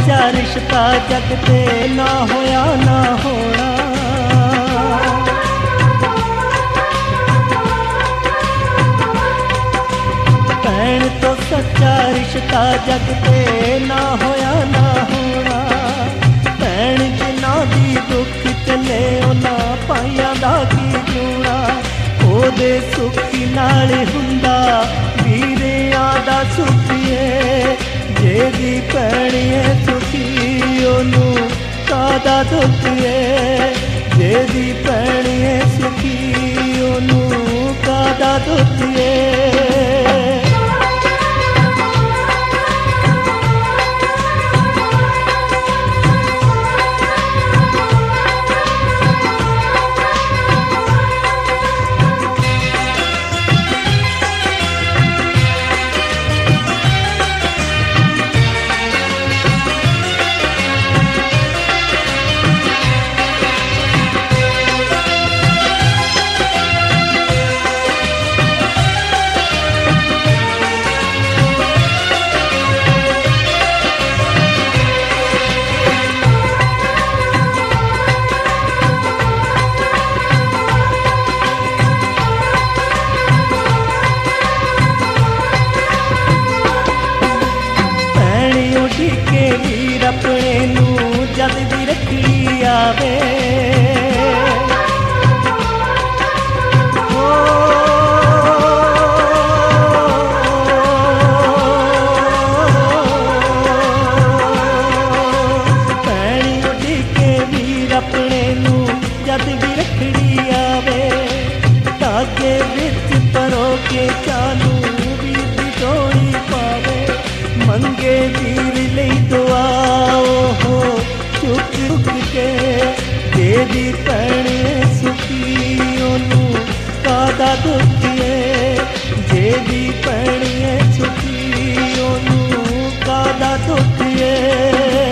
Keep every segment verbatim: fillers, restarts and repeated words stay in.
सच्चा रिश्ता जग ते ना होया ना होना। भैन तो सच्चा रिश्ता जग ते ना होया ना होना। भैन जिन्ना दी दुख चले उन्ना पाइयां दा की जूना। ओदे सुखी नाल हुंदा वीरियां दा सुखीए। जेदी भैणिए सुखी ओनू कादा दुख है। जेदी भैणिए सुखी ओनू कादा दुख है। अपने नू जद भी रखी आवे ओ भैणी उठी के वीर अपने नू जद भी रखड़ी आवे। धागे विच परो के चालू वीर दी डोरी पावे। मंगे वीर लई दुआ चुक चुक के। जेदी भैणिए सुखी ओनू कादा दुख है। जेदी भैणिए सुखी ओनू कादा दुख है।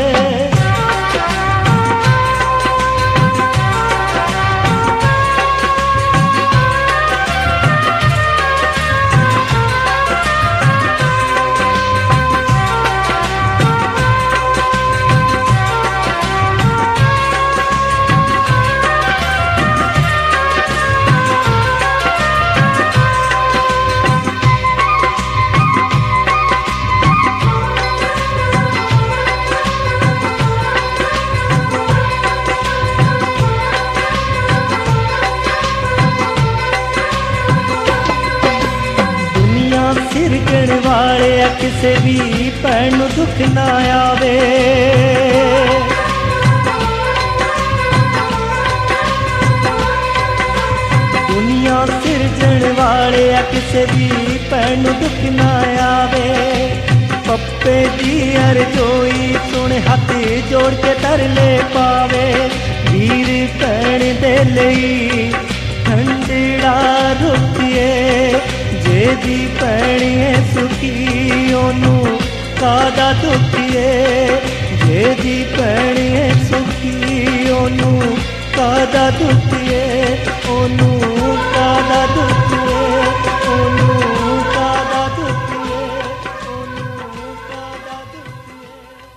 सिरजण वाले किसे भी भैन नू दुख ना आवे। दुनिया सिरजण वाले किसे भी भैन नू दुख ना आवे। पप्पे दी अरजोई सुन हाथ जोड़ के तरले पावे। वीर भैन दे लई ठंडड़ा रुकिए। जेदी भैणिए सुखी ओनू कादा दुख है। जेदी भैणिए सुखी ओनू कादा दुख